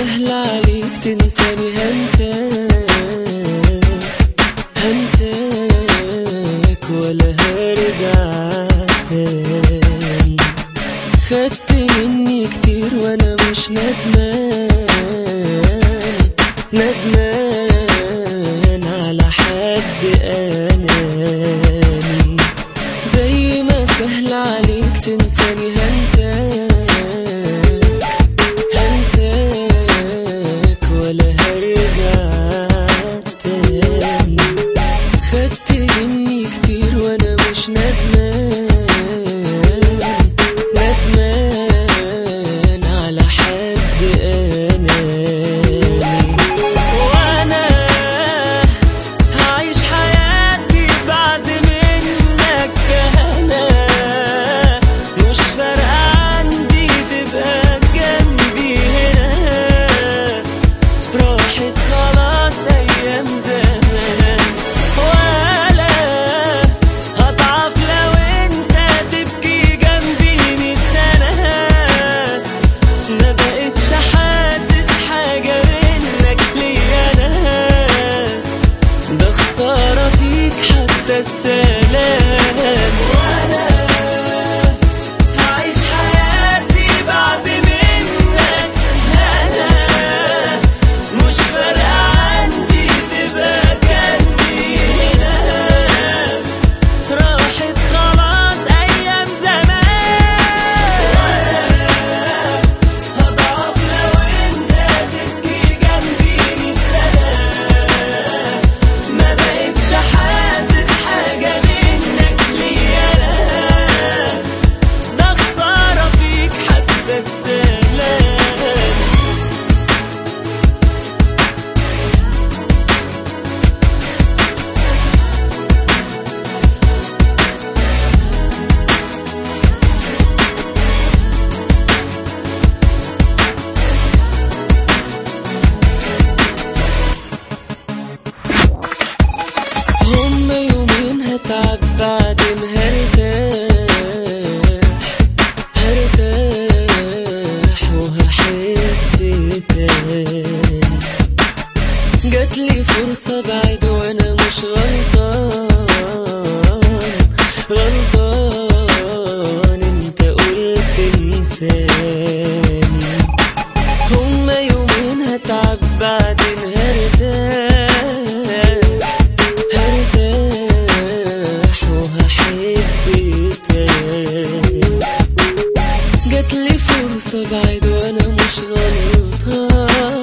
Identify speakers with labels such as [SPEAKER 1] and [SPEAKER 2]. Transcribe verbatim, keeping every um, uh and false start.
[SPEAKER 1] سهل عليك تنساني هنساك هنساك ولا هرجع تاني. خدت مني كتير وانا مش ندمان ندمان على حد اناني. زي ما سهل عليك تنساني هنساك هنساك ولا هرجع تاني. خدت مني كتير وانا مش ندمان ندمان على حد اناني. وانا هعيش حياتي بعد منك انا، مش فارقة عندي تبقى جنبي هنا. راحت خلاص ايام زمان، ولا هضعف لو انت تبكي جنبي مية سنة. ما بقتش حاسس حاجة منك ليا انا، ده خسارة فيك حتى السلام. وانا هعيش حياتي بعد منك انا، مش فارقة عندي تبقى جنبي هنا. راحت خلاص ايام زمان، هضعف لو انت تبكي جنبي مية سنة. ما بقتش حاسس حاجة منك ليا انا، ده خسارة فيك حتى السلام. هما يومين هتعب بعدين هرتاح هرتاح وهحب تاني. جاتلي فرصة بعد وانا مش غلطان غلطان، انت قلت انساني. هما يومين هتعب بعدين هرتاح هرتاح وهحب تاني. جاتلي فرصة بعد وانا مش غلطان